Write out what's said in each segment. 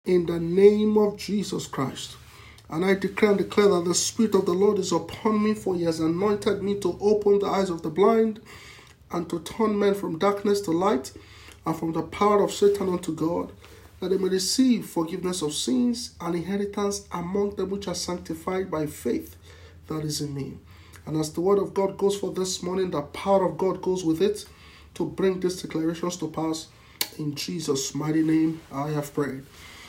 in the name of Jesus Christ. And I declare and declare that the Spirit of the Lord is upon me, for he has anointed me to open the eyes of the blind and to turn men from darkness to light and from the power of Satan unto God, that they may receive forgiveness of sins and inheritance among them which are sanctified by faith that is in me. And as the word of God goes for this morning, the power of God goes with it to bring these declarations to pass. In Jesus' mighty name, I have prayed.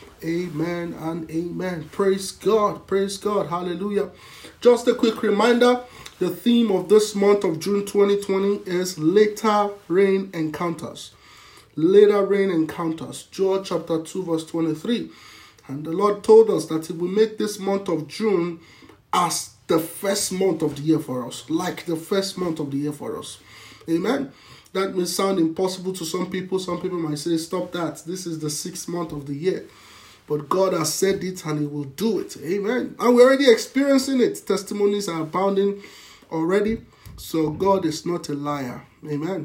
Amen and amen. Praise God. Praise God. Hallelujah. Just a quick reminder, the theme of this month of June 2020 is Later Rain Encounters. Later Rain Encounters. Joel chapter 2 verse 23. And the Lord told us that he will make this month of June as the first month of the year for us. Like the first month of the year for us. Amen. That may sound impossible to some people. Some people might say, stop that. This is the 6th month of the year. But God has said it and he will do it. Amen. And we're already experiencing it. Testimonies are abounding already. So God is not a liar. Amen.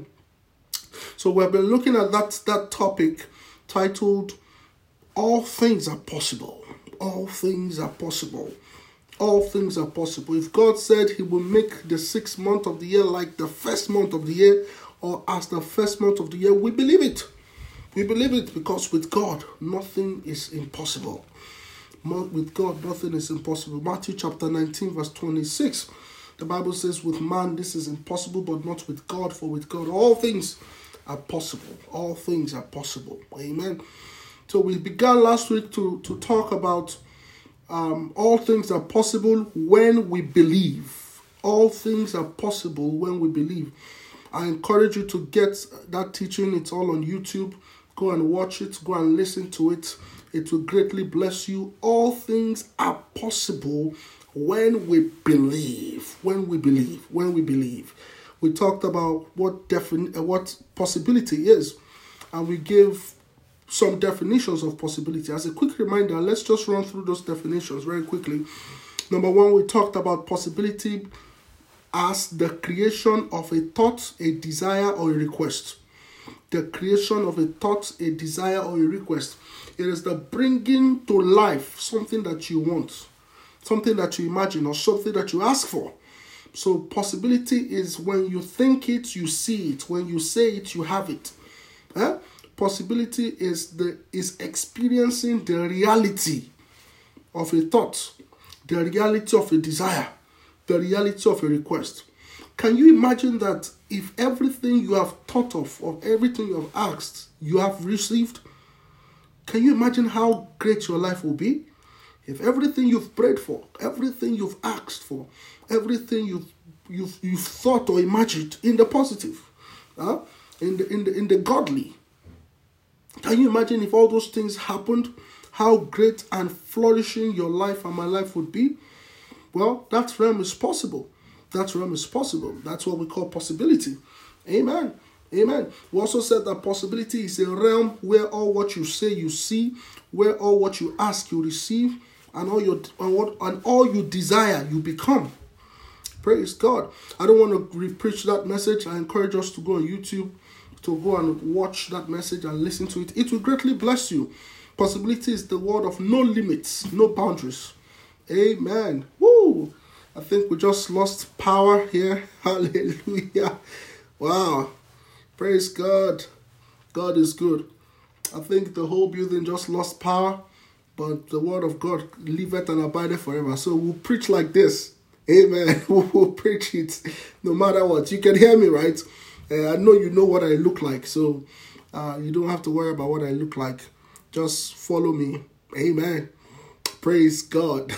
So we've been looking at that topic titled, All Things Are Possible. All things are possible. All things are possible. If God said he will make the 6th month of the year like the first month of the year, or as the first month of the year, we believe it. We believe it because with God, nothing is impossible. With God, nothing is impossible. Matthew chapter 19, verse 26. The Bible says, with man, this is impossible, but not with God. For with God, all things are possible. All things are possible. Amen. So we began last week to talk about all things are possible when we believe. All things are possible when we believe. I encourage you to get that teaching. It's all on YouTube. Go and watch it. Go and listen to it. It will greatly bless you. All things are possible when we believe. When we believe. When we believe. We talked about what possibility is. And we gave some definitions of possibility. As a quick reminder, let's just run through those definitions very quickly. Number one, we talked about possibility as the creation of a thought, a desire, or a request. The creation of a thought, a desire, or a request. It is the bringing to life something that you want, something that you imagine, or something that you ask for. So possibility is when you think it, you see it. When you say it, you have it. Possibility is experiencing the reality of a thought, the reality of a desire, the reality of a request. Can you imagine that if everything you have thought of, or everything you have asked, you have received? Can you imagine how great your life will be? If everything you've prayed for, everything you've asked for, everything you've thought or imagined in the positive, in the godly. Can you imagine if all those things happened, how great and flourishing your life and my life would be? Well, that realm is possible. That realm is possible. That's what we call possibility. Amen. Amen. We also said that possibility is a realm where all what you say you see, where all what you ask you receive, and all you desire you become. Praise God. I don't want to re-preach that message. I encourage us to go on YouTube, to go and watch that message and listen to it. It will greatly bless you. Possibility is the word of no limits, no boundaries. Amen. Woo! I think we just lost power here. Hallelujah. Wow. Praise God. God is good. I think the whole building just lost power, but the word of God liveth and abideth forever. So we'll preach like this. Amen. We'll preach it no matter what. You can hear me, right? I know you know what I look like, so you don't have to worry about what I look like. Just follow me. Amen. Praise God.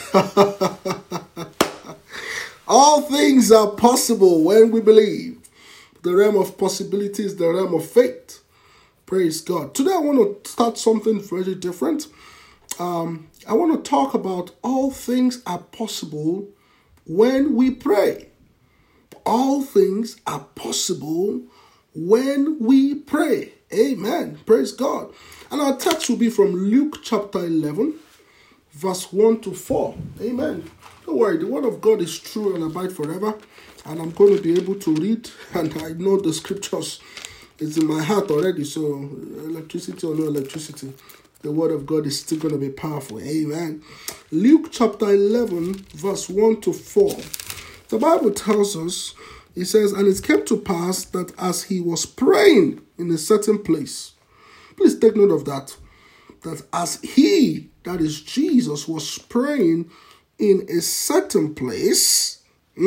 All things are possible when we believe. The realm of possibility is the realm of faith. Praise God. Today I want to start something very different. I want to talk about all things are possible when we pray. All things are possible when we pray. Amen. Praise God. And our text will be from Luke chapter 11, verse 1 to 4. Amen. Don't worry, the word of God is true and abide forever. And I'm going to be able to read, and I know the scriptures is in my heart already. So electricity or no electricity, the word of God is still going to be powerful. Amen. Luke chapter 11, verse 1 to 4. The Bible tells us, it says, and it came to pass that as he was praying in a certain place, please take note of that, that as he, that is Jesus, was praying in a certain place,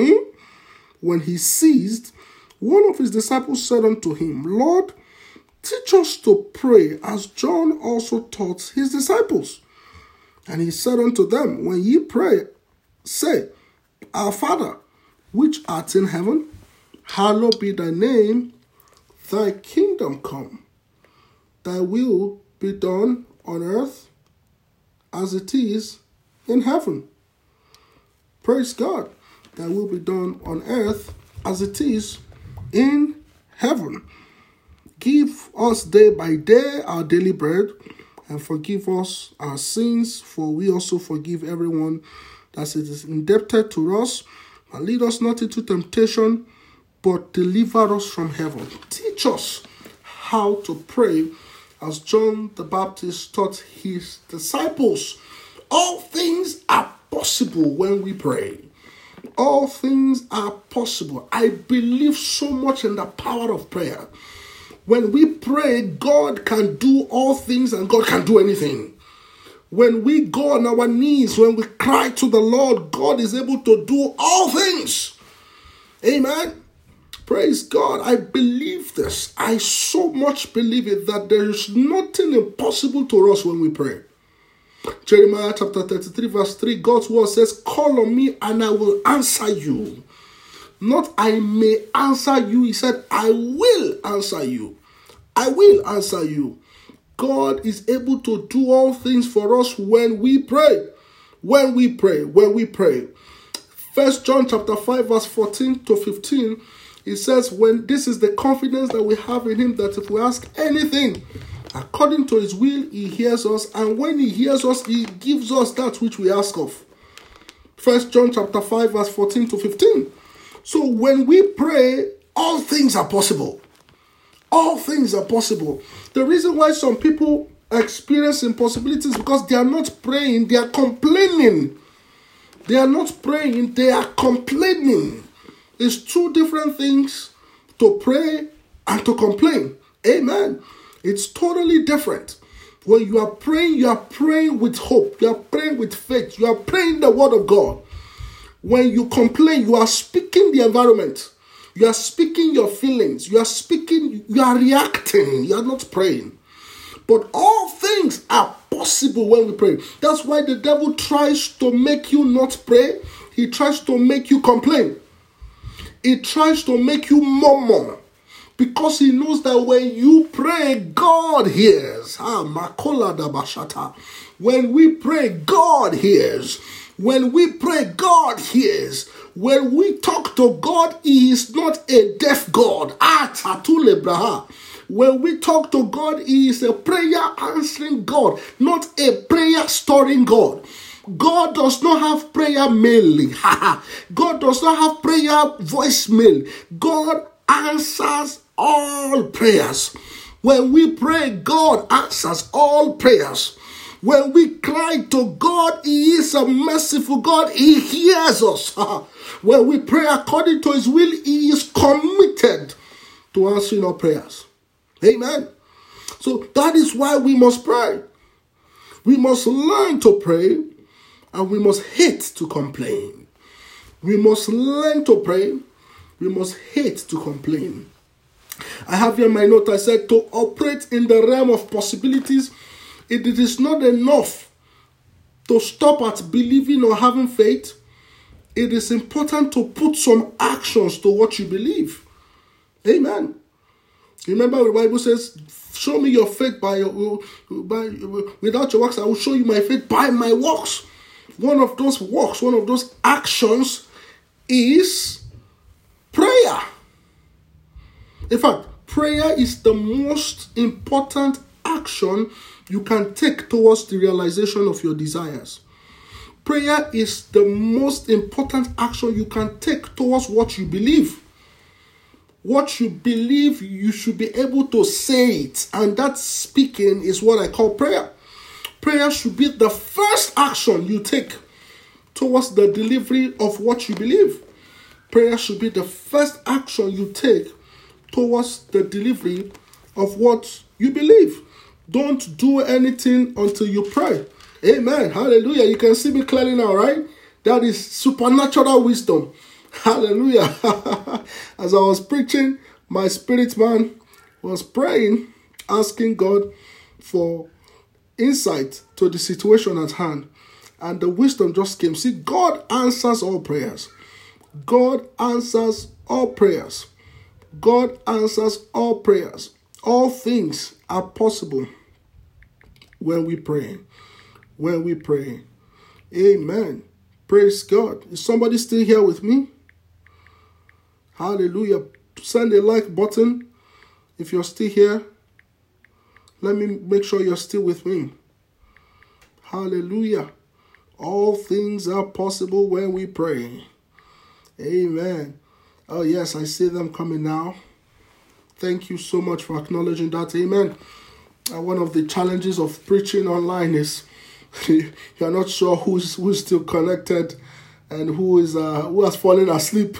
when he ceased, one of his disciples said unto him, Lord, teach us to pray as John also taught his disciples. And he said unto them, when ye pray, say, Our Father, which art in heaven, hallowed be thy name, thy kingdom come, thy will be done on earth as it is in heaven. Praise God. Thy will be done on earth as it is in heaven. Give us day by day our daily bread, and forgive us our sins, for we also forgive everyone that is indebted to us. And lead us not into temptation, but deliver us from heaven. Teach us how to pray as John the Baptist taught his disciples. All things are possible when we pray. All things are possible. I believe so much in the power of prayer. When we pray, God can do all things and God can do anything. When we go on our knees, when we cry to the Lord, God is able to do all things. Amen. Praise God. I believe this. I so much believe it that there is nothing impossible to us when we pray. Jeremiah chapter 33 verse 3, God's word says, call on me and I will answer you. Not I may answer you. He said, I will answer you. I will answer you. God is able to do all things for us when we pray. When we pray. 1 John chapter 5 verse 14 to 15, it says, when this is the confidence that we have in him, that if we ask anything according to his will, he hears us. And when he hears us, he gives us that which we ask of. 1 John chapter 5 verse 14 to 15. So when we pray, all things are possible. All things are possible. The reason why some people experience impossibilities is because they are not praying, they are complaining. They are not praying, they are complaining. It's two different things, to pray and to complain. Amen. It's totally different. When you are praying with hope. You are praying with faith. You are praying the word of God. When you complain, you are speaking the environment. You are speaking your feelings. You are reacting. You are not praying. But all things are possible when we pray. That's why the devil tries to make you not pray. He tries to make you complain. He tries to make you murmur. Because he knows that when you pray, God hears. When we pray, God hears. When we pray, God hears. When we talk to God, he is not a deaf God. When we talk to God, he is a prayer answering God, not a prayer storing God. God does not have prayer mailing. God does not have prayer voicemail. God answers all prayers. When we pray, God answers all prayers. When we cry to God, he is a merciful God. He hears us. When we pray according to his will, he is committed to answering our prayers. Amen. So that is why we must pray. We must learn to pray, and we must hate to complain. We must learn to pray. We must hate to complain. I have here my note. I said to operate in the realm of possibilities, it is not enough to stop at believing or having faith. It is important to put some actions to what you believe. Amen. Remember the Bible says, show me your faith without your works. I will show you my faith by my works. One of those works, one of those actions is prayer. In fact, prayer is the most important action you can take towards the realization of your desires. Prayer is the most important action you can take towards what you believe. What you believe, you should be able to say it. And that speaking is what I call prayer. Prayer should be the first action you take towards the delivery of what you believe. Prayer should be the first action you take towards the delivery of what you believe. Don't do anything until you pray. Amen. Hallelujah. You can see me clearly now, right? That is supernatural wisdom. Hallelujah. As I was preaching, my spirit man was praying, asking God for insight to the situation at hand. And the wisdom just came. See, God answers all prayers. God answers all prayers. God answers all prayers. All things are possible when we pray. When we pray. Amen. Praise God. Is somebody still here with me? Hallelujah. Send a like button if you're still here. Let me make sure you're still with me. Hallelujah. All things are possible when we pray. Amen. Oh yes, I see them coming now. Thank you so much for acknowledging that. Amen. One of the challenges of preaching online is you're not sure who's still connected and who has fallen asleep.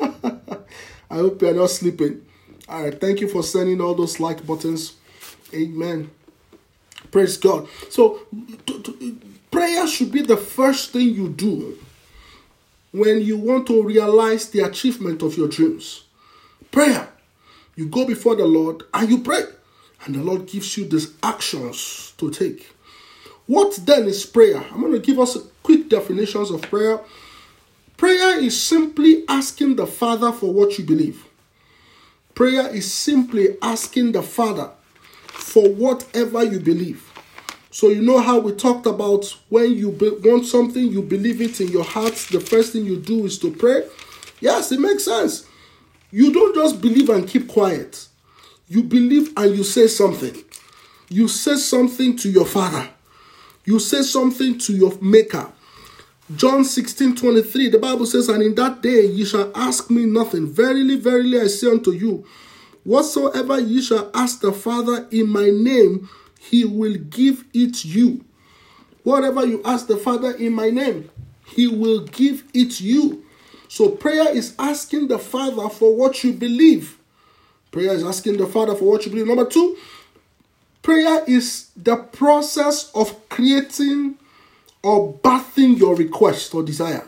I hope you're not sleeping. All right. Thank you for sending all those like buttons. Amen. Praise God. So prayer should be the first thing you do when you want to realize the achievement of your dreams. Prayer. You go before the Lord and you pray. And the Lord gives you these actions to take. What then is prayer? I'm going to give us a quick definitions of prayer. Prayer is simply asking the Father for what you believe. Prayer is simply asking the Father for whatever you believe. So you know how we talked about when you want something, you believe it in your heart, the first thing you do is to pray. Yes, it makes sense. You don't just believe and keep quiet. You believe and you say something. You say something to your Father. You say something to your Maker. John 16:23, the Bible says, and in that day ye shall ask me nothing. Verily, verily, I say unto you, whatsoever ye shall ask the Father in my name, he will give it you. Whatever you ask the Father in my name, he will give it you. So prayer is asking the Father for what you believe. Prayer is asking the Father for what you believe. Number 2, prayer is the process of creating or birthing your request or desire.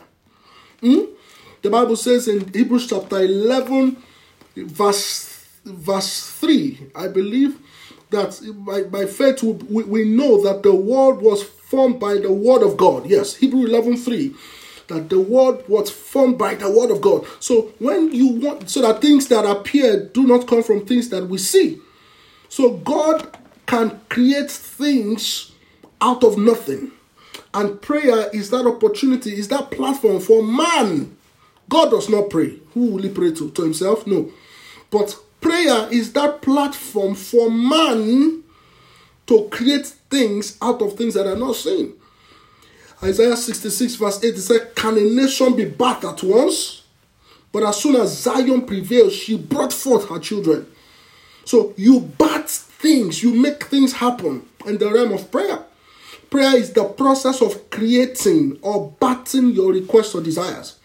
The Bible says in Hebrews chapter 11, verse 3, I believe, that by faith we know that the world was formed by the word of God. Yes, Hebrews 11:3, that the world was formed by the word of God. So when you want, so that things that appear do not come from things that we see. So God can create things out of nothing. And prayer is that opportunity, is that platform for man. God does not pray. Who will he pray to? To himself? No. But prayer is that platform for man to create things out of things that are not seen. Isaiah 66 verse 8, it said, can a nation be birthed at once? But as soon as Zion prevails, she brought forth her children. So you birth things, you make things happen in the realm of prayer. Prayer is the process of creating or birthing your requests or desires.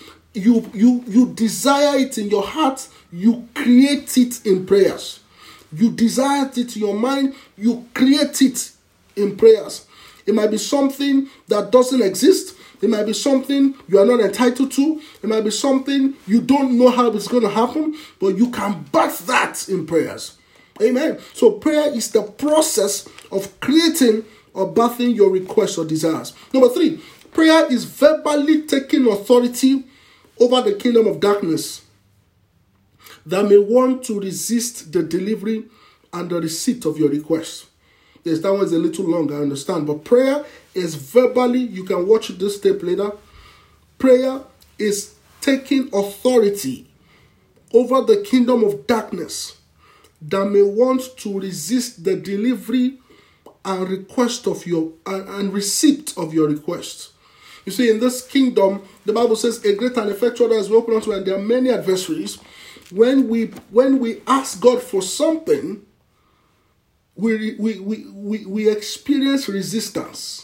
You desire it in your heart, you create it in prayers. You desire it in your mind, you create it in prayers. It might be something that doesn't exist. It might be something you are not entitled to. It might be something you don't know how it's going to happen, but you can birth that in prayers. Amen. So prayer is the process of creating or birthing your requests or desires. Number 3, prayer is verbally taking authority over the kingdom of darkness that may want to resist the delivery and the receipt of your request. Yes, that one's a little long, I understand. But prayer is verbally, you can watch this tape later. Prayer is taking authority over the kingdom of darkness that may want to resist the delivery and request of your and receipt of your request. You see, in this kingdom, the Bible says, a great and effectual door is open unto, and there are many adversaries. When we ask God for something, we experience resistance.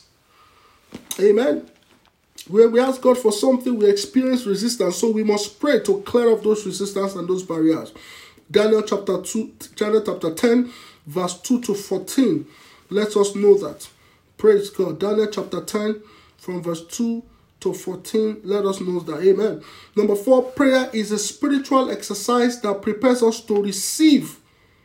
Amen. When we ask God for something, we experience resistance. So we must pray to clear up those resistance and those barriers. Daniel chapter 10, verse 2 to 14. Let us know that. Praise God. Daniel chapter 10, from verse 2 to 14. Let us know that. Amen. Number 4, prayer is a spiritual exercise that prepares us to receive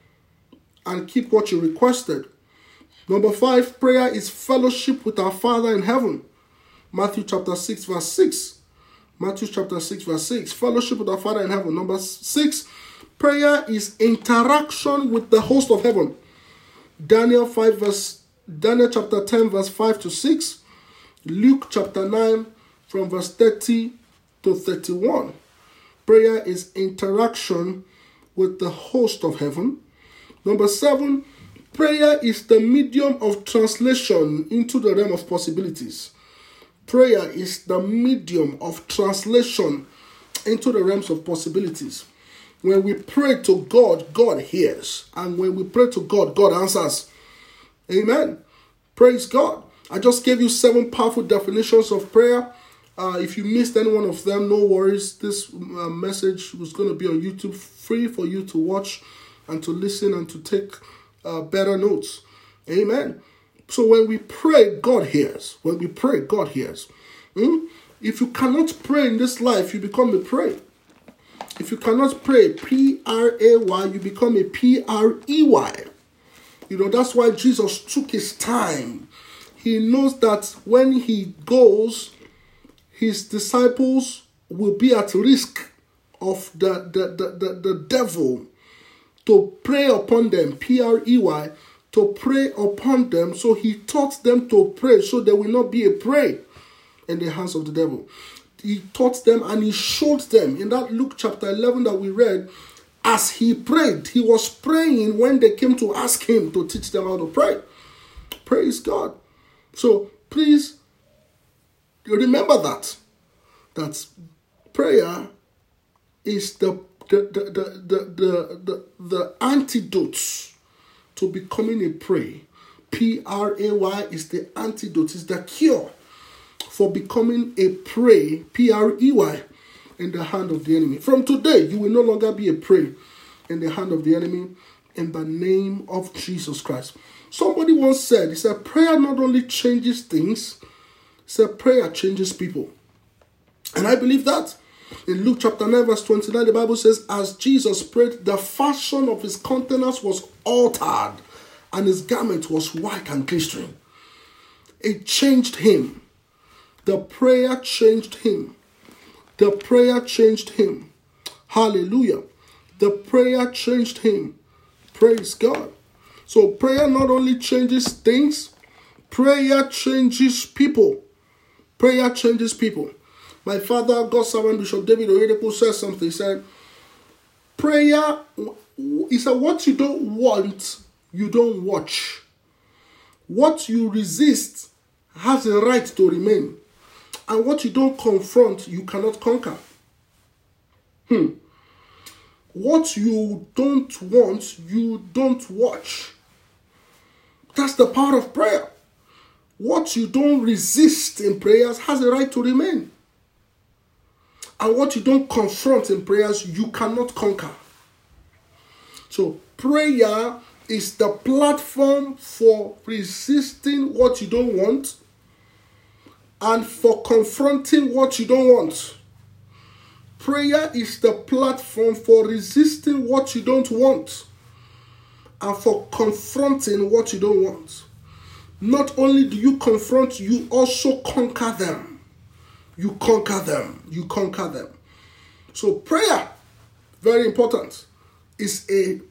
and keep what you requested. Number 5, prayer is fellowship with our Father in heaven. Matthew chapter 6, verse 6. Matthew chapter 6, verse 6. Fellowship with our Father in heaven. Number 6, prayer is interaction with the host of heaven. Daniel chapter 10, verse 5 to 6. Luke chapter 9, from verse 30 to 31. Prayer is interaction with the host of heaven. Number 7, prayer is the medium of translation into the realm of possibilities. Prayer is the medium of translation into the realms of possibilities. When we pray to God, God hears. And when we pray to God, God answers. Amen. Praise God. I just gave you 7 powerful definitions of prayer. If you missed any one of them, no worries. This message was going to be on YouTube, free for you to watch and to listen and to take better notes. Amen. So when we pray, God hears. When we pray, God hears. If you cannot pray in this life, you become a prey. If you cannot pray, P-R-A-Y, you become a P-R-E-Y. That's why Jesus took his time. He knows that when he goes, his disciples will be at risk of the devil to prey upon them, P-R-E-Y, to prey upon them. So he taught them to pray so they will not be a prey in the hands of the devil. He taught them and he showed them in that Luke chapter 11 that we read. As he prayed, he was praying when they came to ask him to teach them how to pray. Praise God. So please remember that prayer is the antidote to becoming a prey. P-R-A-Y is the antidote, is the cure for becoming a prey, P-R-E-Y, in the hand of the enemy. From today, you will no longer be a prey in the hand of the enemy, in the name of Jesus Christ. Somebody once said, he said, prayer not only changes things, he said, prayer changes people. And I believe that. In Luke chapter 9, verse 29, the Bible says, as Jesus prayed, the fashion of his countenance was altered, and his garment was white and glistering. It changed him. The prayer changed him. The prayer changed him. Hallelujah. The prayer changed him. Praise God. So prayer not only changes things, prayer changes people. Prayer changes people. My father, God's servant, Bishop David Oyedepo, said something. He said, prayer, he said, what you don't want, you don't watch. What you resist has a right to remain. And what you don't confront, you cannot conquer. What you don't want, you don't watch. That's the power of prayer. What you don't resist in prayers has a right to remain. And what you don't confront in prayers, you cannot conquer. So prayer is the platform for resisting what you don't want and for confronting what you don't want. Prayer is the platform for resisting what you don't want and for confronting what you don't want. Not only do you confront, you also conquer them. You conquer them. You conquer them. So prayer, very important, it's the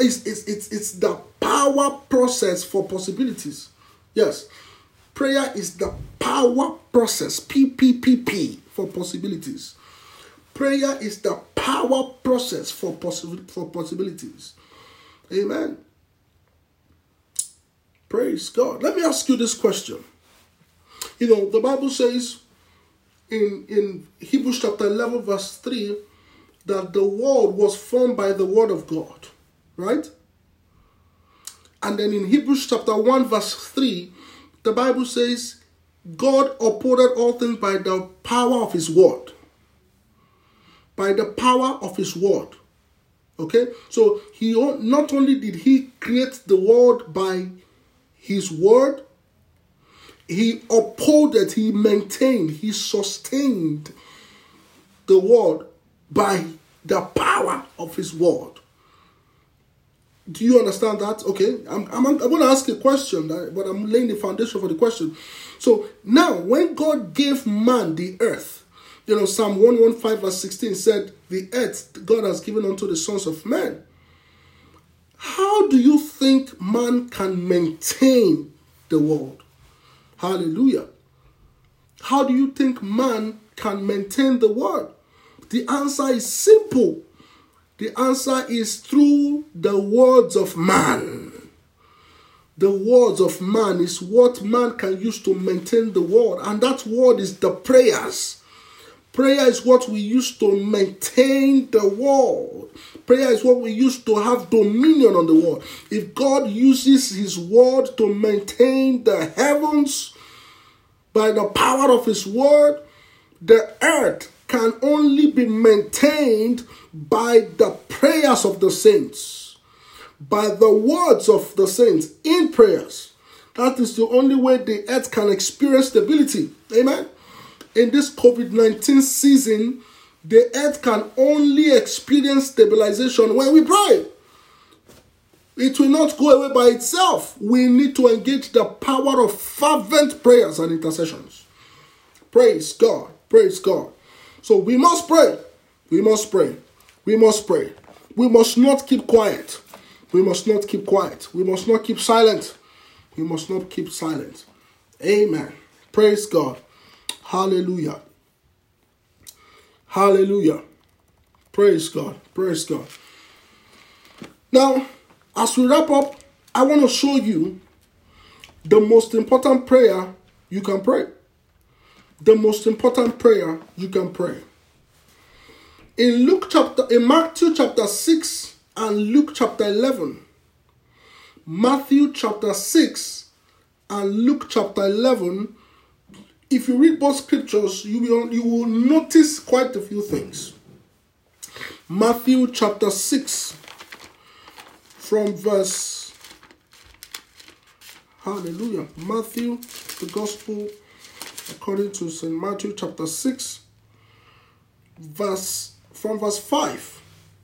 power process for possibilities. Yes. Prayer is the power process, PPPP, for possibilities. Prayer is the power process for possibilities. Amen. Praise God. Let me ask you this question. The Bible says in Hebrews chapter 11 verse 3 that the world was formed by the word of God. Right? And then in Hebrews chapter 1 verse 3, the Bible says, God upholded all things by the power of his word. By the power of his word. Okay? So he not only did he create the world by his word, he upholded, he maintained, he sustained the world by the power of his word. Do you understand that? Okay, I'm going to ask a question, but I'm laying the foundation for the question. So now, when God gave man the earth, Psalm 115 verse 16 said, the earth God has given unto the sons of men. How do you think man can maintain the world? Hallelujah. How do you think man can maintain the world? The answer is simple. The answer is through the words of man. The words of man is what man can use to maintain the world. And that word is the prayers. Prayer is what we use to maintain the world. Prayer is what we use to have dominion on the world. If God uses his word to maintain the heavens by the power of his word, the earth can only be maintained by the prayers of the saints, by the words of the saints in prayers. That is the only way the earth can experience stability. Amen. In this COVID-19 season, the earth can only experience stabilization when we pray. It will not go away by itself. We need to engage the power of fervent prayers and intercessions. Praise God. Praise God. So we must pray. We must pray. We must pray. We must not keep quiet. We must not keep quiet. We must not keep silent. We must not keep silent. Amen. Praise God. Hallelujah. Hallelujah. Praise God. Praise God. Now, as we wrap up, I want to show you the most important prayer you can pray. The most important prayer you can pray. In Matthew chapter 6 and Luke chapter 11. Matthew chapter 6 and Luke chapter 11. If you read both scriptures, you will notice quite a few things. Matthew chapter 6 from verse, hallelujah, Matthew, the gospel according to St. Matthew chapter 6, from verse 5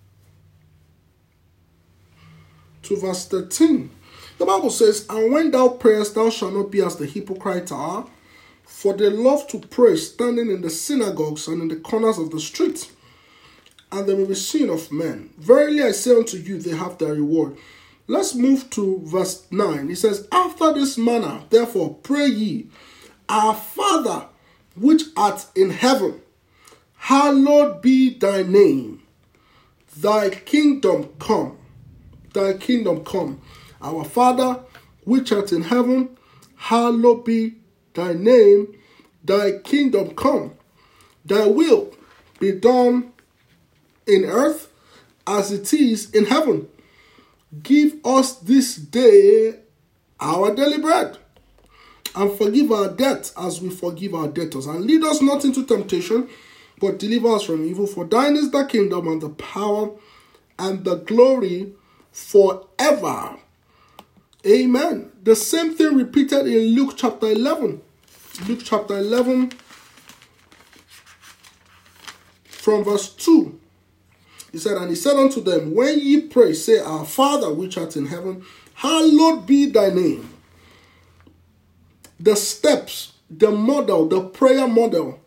to verse 13. The Bible says, and when thou prayest, thou shalt not be as the hypocrites are, for they love to pray standing in the synagogues and in the corners of the street, and they will be seen of men. Verily I say unto you, they have their reward. Let's move to verse 9. It says, after this manner, therefore, pray ye, our Father, which art in heaven, hallowed be thy name. Thy kingdom come. Thy kingdom come. Our Father, which art in heaven, hallowed be thy name. Thy kingdom come. Thy will be done in earth as it is in heaven. Give us this day our daily bread, and forgive our debts as we forgive our debtors. And lead us not into temptation, but deliver us from evil. For thine is the kingdom and the power and the glory forever. Amen. The same thing repeated in Luke chapter 11. Luke chapter 11 from verse 2. He said, and he said unto them, when ye pray, say, our Father which art in heaven, hallowed be thy name. The steps, the model, the prayer model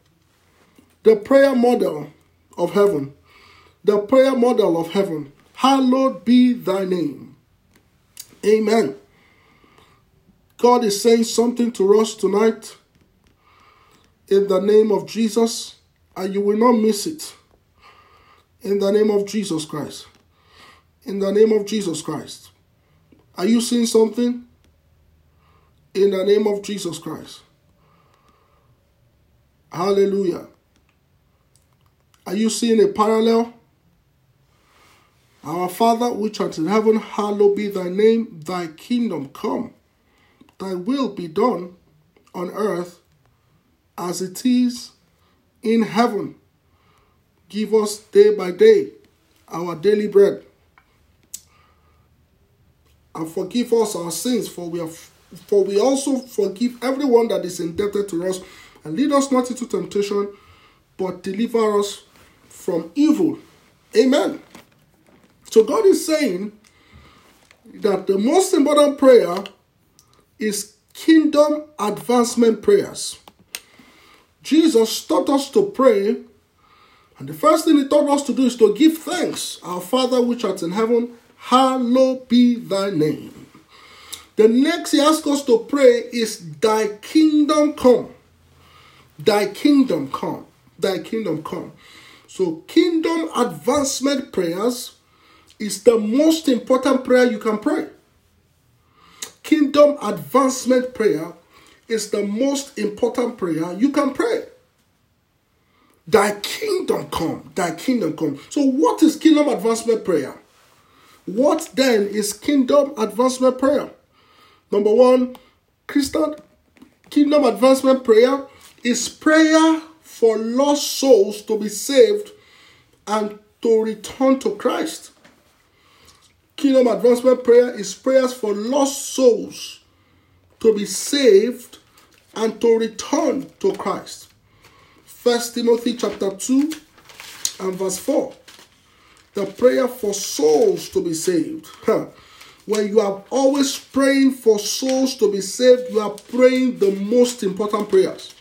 of heaven, the prayer model of heaven, hallowed be thy name. Amen. God is saying something to us tonight in the name of Jesus, and you will not miss it. In the name of Jesus Christ. In the name of Jesus Christ. Are you seeing something? In the name of Jesus Christ. Hallelujah. Are you seeing a parallel? Our Father, which art in heaven, hallowed be thy name. Thy kingdom come. Thy will be done on earth as it is in heaven. Give us day by day our daily bread. And forgive us our sins, for we also forgive everyone that is indebted to us. And lead us not into temptation, but deliver us from evil. Amen. So God is saying that the most important prayer is kingdom advancement prayers. Jesus taught us to pray, and the first thing he taught us to do is to give thanks. Our Father which art in heaven, hallowed be thy name. The next he asks us to pray is thy kingdom come. Thy kingdom come. Thy kingdom come. So kingdom advancement prayers is the most important prayer you can pray. Kingdom advancement prayer is the most important prayer you can pray. Thy kingdom come. Thy kingdom come. So what is kingdom advancement prayer? What then is kingdom advancement prayer? Number one, Christian kingdom advancement prayer is prayer for lost souls to be saved and to return to Christ. Kingdom advancement prayer is prayers for lost souls to be saved and to return to Christ. 1 Timothy chapter 2 and verse 4. The prayer for souls to be saved. When you are always praying for souls to be saved, you are praying the most important prayers.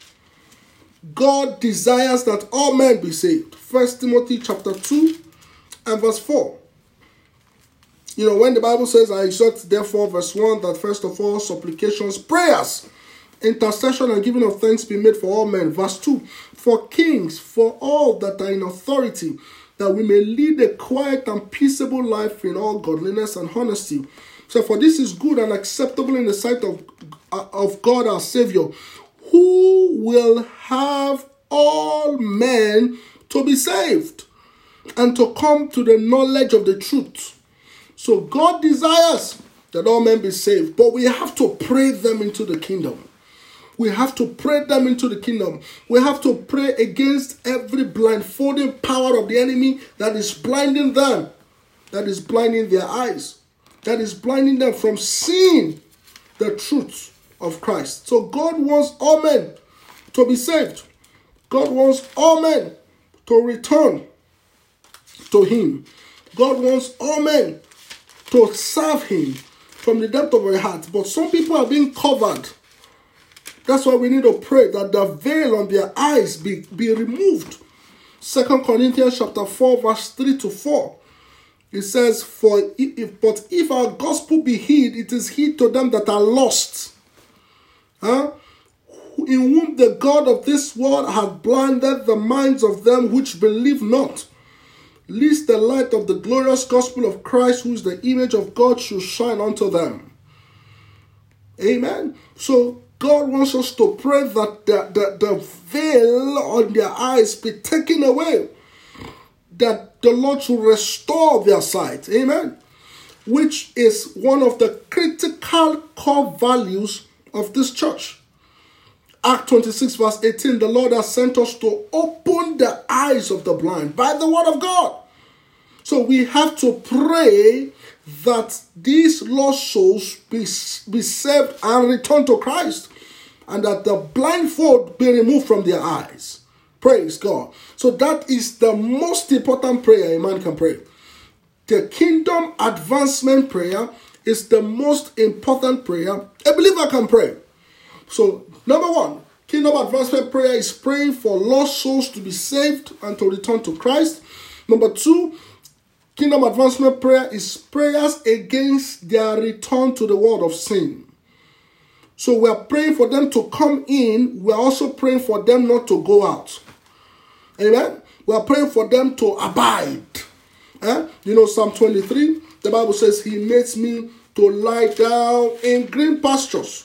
God desires that all men be saved. 1 Timothy chapter 2 and verse 4. When the Bible says, I exhort therefore, verse 1, that first of all, supplications, prayers, intercession, and giving of thanks be made for all men. Verse 2, for kings, for all that are in authority, that we may lead a quiet and peaceable life in all godliness and honesty. So, for this is good and acceptable in the sight of God our Savior, who will have all men to be saved and to come to the knowledge of the truth. So God desires that all men be saved, but we have to pray them into the kingdom. We have to pray them into the kingdom. We have to pray against every blindfolding power of the enemy that is blinding them, that is blinding their eyes, that is blinding them from seeing the truth of Christ. So God wants all men to be saved. God wants all men to return to him. God wants all men to serve him from the depth of our heart. But some people are being covered. That's why we need to pray that the veil on their eyes be removed. 2 Corinthians chapter 4 verse 3 to 4. It says, but if our gospel be hid, it is hid to them that are lost. In whom the God of this world hath blinded the minds of them which believe not, lest the light of the glorious gospel of Christ, who is the image of God, should shine unto them. Amen. So God wants us to pray that the veil on their eyes be taken away, that the Lord should restore their sight. Amen. Which is one of the critical core values of this church. Act 26 verse 18, the Lord has sent us to open the eyes of the blind by the word of God. So we have to pray that these lost souls be saved and return to Christ, and that the blindfold be removed from their eyes. Praise God. So that is the most important prayer a man can pray. The kingdom advancement prayer is the most important prayer a believer can pray. So, number one, kingdom advancement prayer is praying for lost souls to be saved and to return to Christ. Number two, kingdom advancement prayer is prayers against their return to the world of sin. So we are praying for them to come in. We are also praying for them not to go out. Amen? We are praying for them to abide. Psalm 23, the Bible says, he makes me to lie down in green pastures.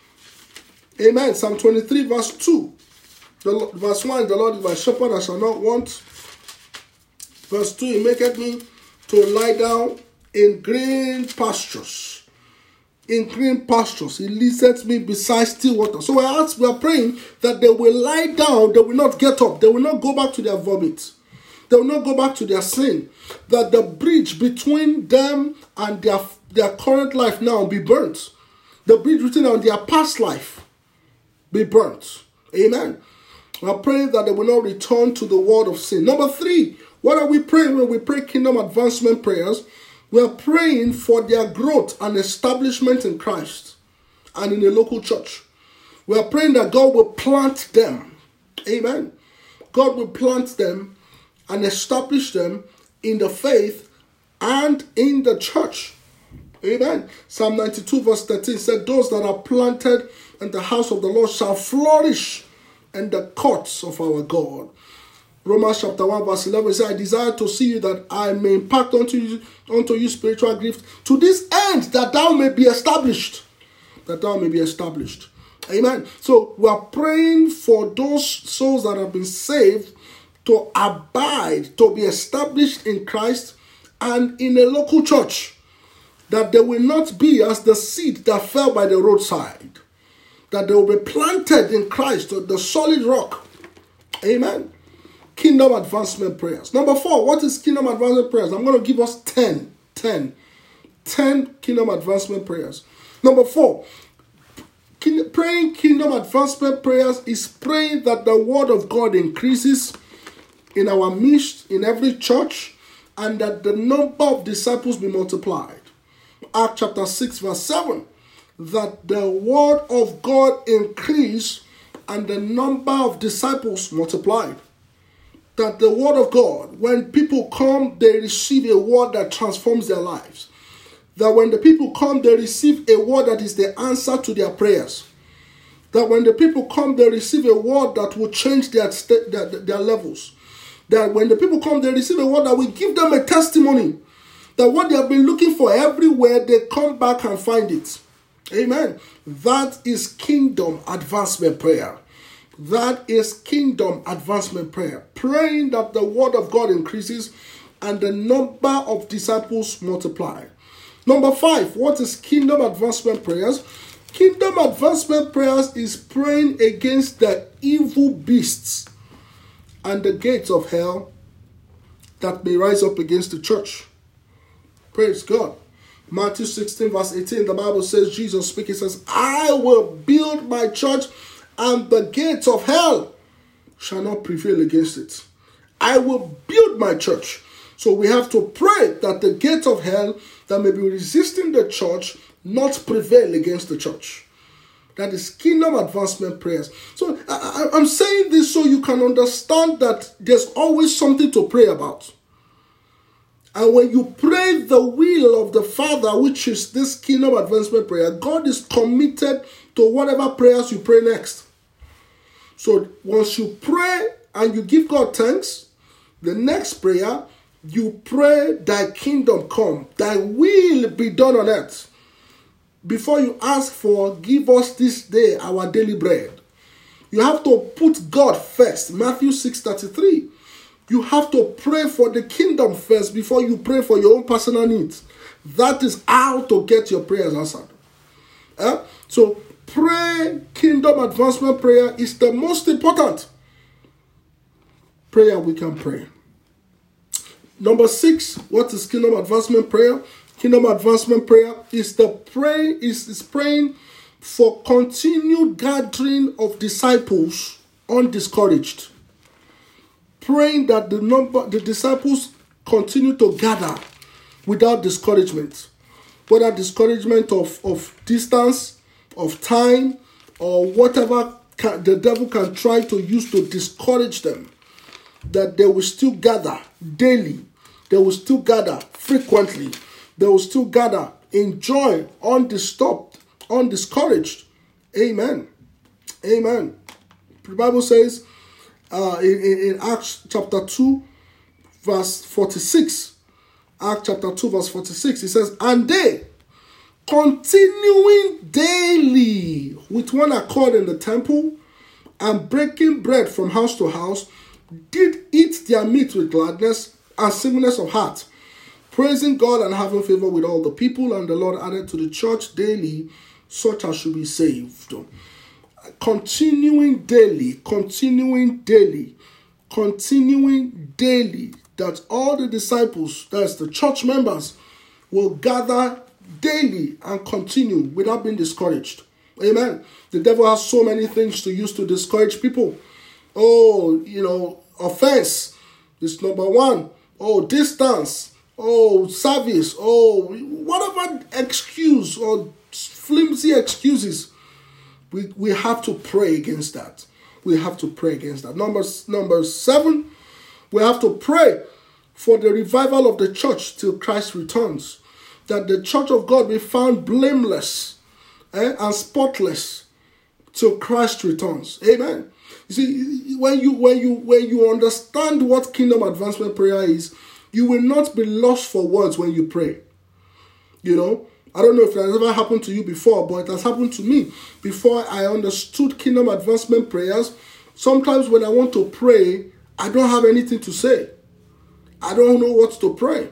Amen. Psalm 23 verse 2. Verse 1, the Lord is my shepherd, I shall not want. Verse 2, he maketh me to lie down in green pastures. In green pastures, he leads me beside still water. So we are praying that they will lie down, they will not get up, they will not go back to their vomit, they will not go back to their sin. That the bridge between them and their current life now be burnt. The bridge between them and their past life be burnt. Amen. We are praying that they will not return to the world of sin. Number 3, what are we praying when we pray kingdom advancement prayers? We are praying for their growth and establishment in Christ and in a local church. We are praying that God will plant them. Amen. God will plant them and establish them in the faith and in the church. Amen. Psalm 92 verse 13 said, those that are planted in the house of the Lord shall flourish in the courts of our God. Romans chapter 1 verse 11 says, I desire to see you that I may impart unto you spiritual gifts, to this end that thou may be established. That thou may be established. Amen. So we are praying for those souls that have been saved to abide, to be established in Christ and in a local church. That they will not be as the seed that fell by the roadside. That they will be planted in Christ, the solid rock. Amen. Kingdom advancement prayers. Number 4, what is kingdom advancement prayers? I'm going to give us 10 kingdom advancement prayers. Number 4, praying kingdom advancement prayers is praying that the word of God increases in our midst, in every church, and that the number of disciples be multiplied. Acts chapter 6 verse 7, that the word of God increase and the number of disciples multiplied. That the word of God, when people come, they receive a word that transforms their lives. That when the people come, they receive a word that is the answer to their prayers. That when the people come, they receive a word that will change their levels. That when the people come, they receive a word that will give them a testimony. That what they have been looking for everywhere, they come back and find it. Amen. That is kingdom advancement prayer. That is kingdom advancement prayer. Praying that the word of God increases and the number of disciples multiply. Number 5, what is kingdom advancement prayers? Kingdom advancement prayers is praying against the evil beasts and the gates of hell that may rise up against the church. Praise God. Matthew 16 verse 18, the Bible says, Jesus speaking, says, I will build my church and the gates of hell shall not prevail against it. I will build my church. So we have to pray that the gates of hell that may be resisting the church not prevail against the church. That is kingdom advancement prayers. So I'm saying this so you can understand that there's always something to pray about. And when you pray the will of the Father, which is this kingdom advancement prayer, God is committed to whatever prayers you pray next. So once you pray and you give God thanks, the next prayer, you pray, thy kingdom come, thy will be done on earth. Before you ask for, give us this day our daily bread. You have to put God first. Matthew 6:33. You have to pray for the kingdom first before you pray for your own personal needs. That is how to get your prayers answered. So pray kingdom advancement prayer is the most important prayer we can pray. Number 6, what is kingdom advancement prayer? Kingdom advancement prayer is praying for continued gathering of disciples undiscouraged. Praying that the disciples continue to gather without discouragement. Whether discouragement of distance, of time, or whatever the devil can try to use to discourage them. That they will still gather daily. They will still gather frequently. They will still gather in joy, undisturbed, undiscouraged. Amen. Amen. The Bible says in Acts chapter 2, verse 46. Acts chapter 2, verse 46. It says, and they, continuing daily with one accord in the temple, and breaking bread from house to house, did eat their meat with gladness and singleness of heart, praising God and having favor with all the people, and the Lord added to the church daily such as should be saved. Continuing daily, that all the disciples, that's the church members, will gather daily and continue without being discouraged. Amen. The devil has so many things to use to discourage people. Offense is number one. Distance. Service. Whatever excuse or flimsy excuses. We have to pray against that. Number 7, we have to pray for the revival of the church till Christ returns. That the church of God be found blameless and spotless till Christ returns. Amen. You see, when you understand what kingdom advancement prayer is, you will not be lost for words when you pray. I don't know if that has ever happened to you before, but it has happened to me. Before I understood kingdom advancement prayers, sometimes when I want to pray, I don't have anything to say. I don't know what to pray.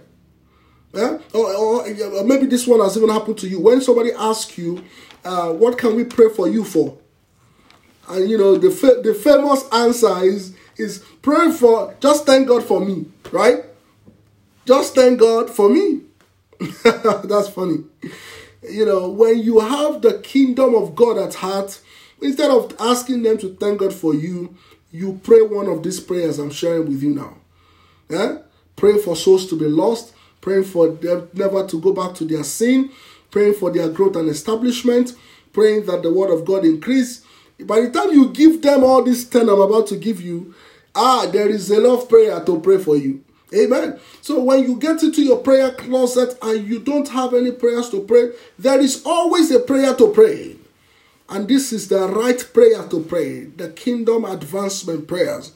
Or maybe this one has even happened to you. When somebody asks you, what can we pray for you for? And the famous answer is pray for, just thank God for me, right? Just thank God for me. That's funny. When you have the kingdom of God at heart, instead of asking them to thank God for you, you pray one of these prayers I'm sharing with you now. Pray for souls to be lost, praying for them never to go back to their sin, praying for their growth and establishment, praying that the word of God increase. By the time you give them all these 10 I'm about to give you, there is enough prayer to pray for you. Amen. So when you get into your prayer closet and you don't have any prayers to pray, there is always a prayer to pray. And this is the right prayer to pray. The kingdom advancement prayers.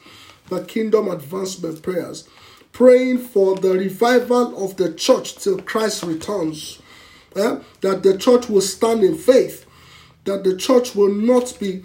Praying for the revival of the church till Christ returns. That the church will stand in faith. That the church will not be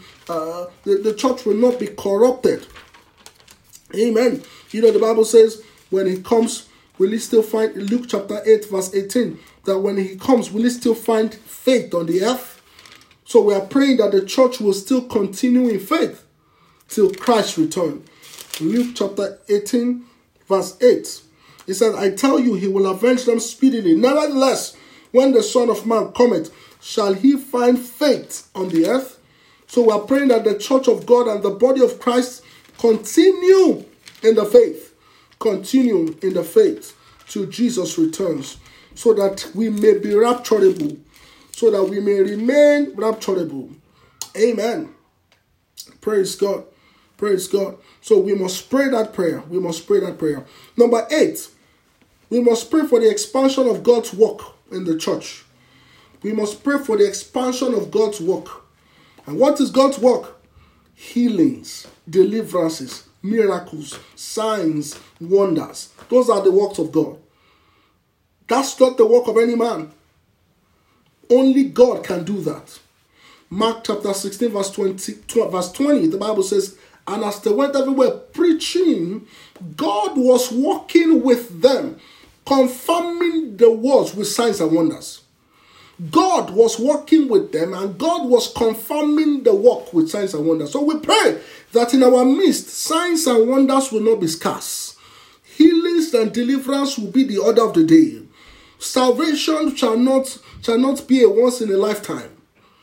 corrupted. Amen. The Bible says, when he comes, will he still find, Luke chapter 8 verse 18, that when he comes, will he still find faith on the earth? So we are praying that the church will still continue in faith till Christ return. Luke chapter 18 verse 8. He said, I tell you, he will avenge them speedily. Nevertheless, when the Son of Man cometh, shall he find faith on the earth? So we are praying that the church of God and the body of Christ continue in the faith. Continue in the faith till Jesus returns, so that we may be rapturable, so that we may remain rapturable. Amen. Praise God. So we must pray that prayer. Number 8, we must pray for the expansion of God's work in the church. We must pray for the expansion of God's work. And what is God's work? Healings, deliverances, miracles, signs, wonders. Those are the works of God. That's not the work of any man. Only God can do that. Mark chapter 16 verse 20, the Bible says, and as they went everywhere preaching, God was working with them, confirming the words with signs and wonders. God was working with them and God was confirming the work with signs and wonders. So we pray that in our midst, signs and wonders will not be scarce. Healings and deliverance will be the order of the day. Salvation shall not be a once in a lifetime.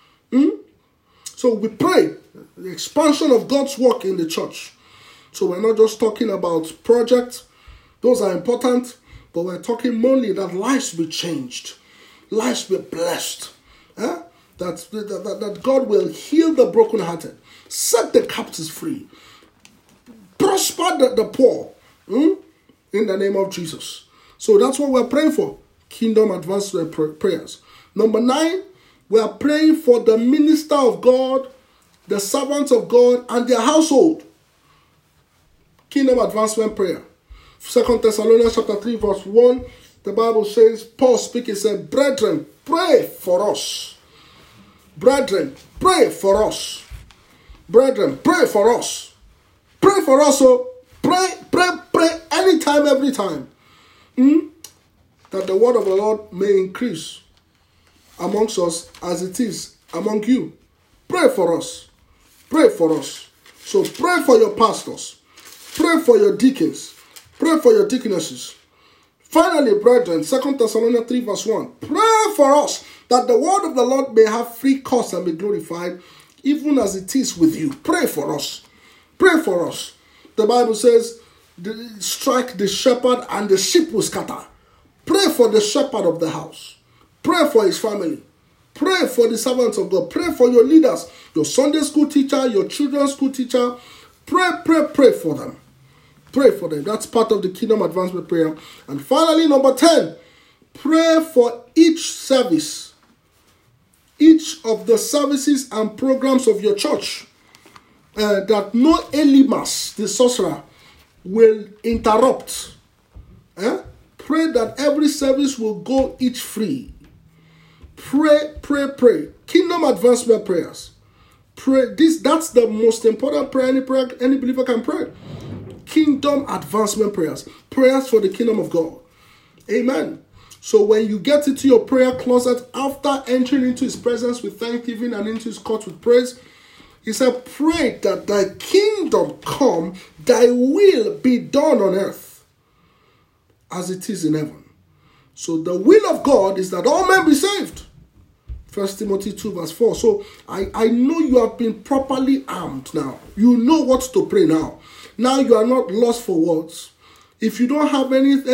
So we pray the expansion of God's work in the church. So we're not just talking about projects. Those are important. But we're talking mainly that lives be changed. Lives be blessed. That God will heal the brokenhearted. Set the captives free. Prosper the poor. In the name of Jesus. So that's what we're praying for. Kingdom advancement prayers. Number 9, we are praying for the minister of God, the servants of God, and their household. Kingdom advancement prayer. 2 Thessalonians chapter 3 verse 1, the Bible says, Paul speaking, said, brethren, pray for us. Brethren, pray for us. Brethren, pray for us. Pray for us. So pray anytime, every time. that the word of the Lord may increase amongst us as it is among you. Pray for us. Pray for us. So pray for your pastors. Pray for your deacons. Pray for your deaconesses. Finally, brethren, 2 Thessalonians 3 verse 1. Pray for us that the word of the Lord may have free course and be glorified, even as it is with you. Pray for us. Pray for us. The Bible says, strike the shepherd and the sheep will scatter. Pray for the shepherd of the house. Pray for his family. Pray for the servants of God. Pray for your leaders, your Sunday school teacher, your children's school teacher. Pray for them. Pray for them. That's part of the kingdom advancement prayer. And finally, number 10, pray for each service, each of the services and programs of your church, that no Elimas, the sorcerer, will interrupt. Pray that every service will go each free. Pray. Kingdom advancement prayers. Pray. That's the most important prayer any believer can pray. Kingdom advancement prayers. Prayers for the kingdom of God. Amen. So when you get into your prayer closet after entering into his presence with thanksgiving and into his court with praise, he said, pray that thy kingdom come, thy will be done on earth as it is in heaven. So the will of God is that all men be saved. 1 Timothy 2 verse 4. So I know you have been properly armed now. You know what to pray now. Now you are not lost for words. If you don't have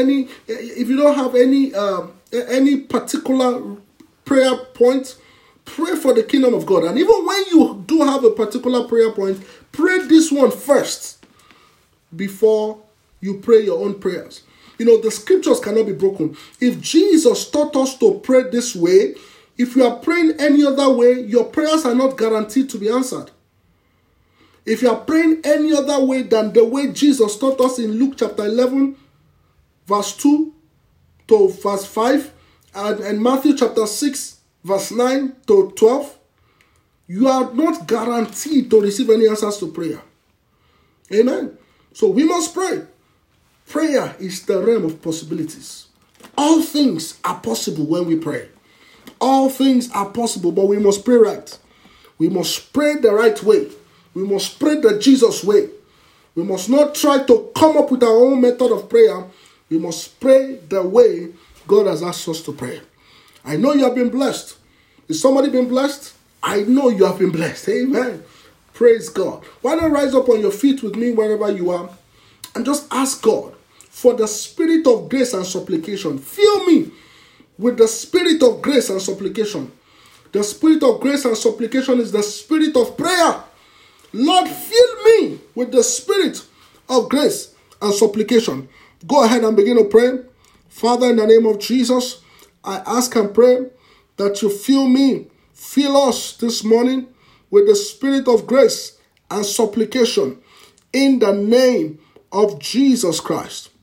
any particular prayer point, pray for the kingdom of God. And even when you do have a particular prayer point, pray this one first before you pray your own prayers. You know, the scriptures cannot be broken. If Jesus taught us to pray this way, if you are praying any other way, your prayers are not guaranteed to be answered. If you are praying any other way than the way Jesus taught us in Luke chapter 11, verse 2 to verse 5, and Matthew chapter 6, verse 9 to 12, you are not guaranteed to receive any answers to prayer. Amen. So we must pray. Prayer is the realm of possibilities. All things are possible when we pray. All things are possible, but we must pray right. We must pray the right way. We must pray the Jesus way. We must not try to come up with our own method of prayer. We must pray the way God has asked us to pray. I know you have been blessed. Is somebody been blessed? I know you have been blessed. Amen. Praise God. Why don't rise up on your feet with me wherever you are and just ask God for the spirit of grace and supplication. Fill me with the spirit of grace and supplication. The spirit of grace and supplication is the spirit of prayer. Lord, fill me with the spirit of grace and supplication. Go ahead and begin to pray. Father, in the name of Jesus, I ask and pray that you fill me, fill us this morning with the spirit of grace and supplication in the name of Jesus Christ.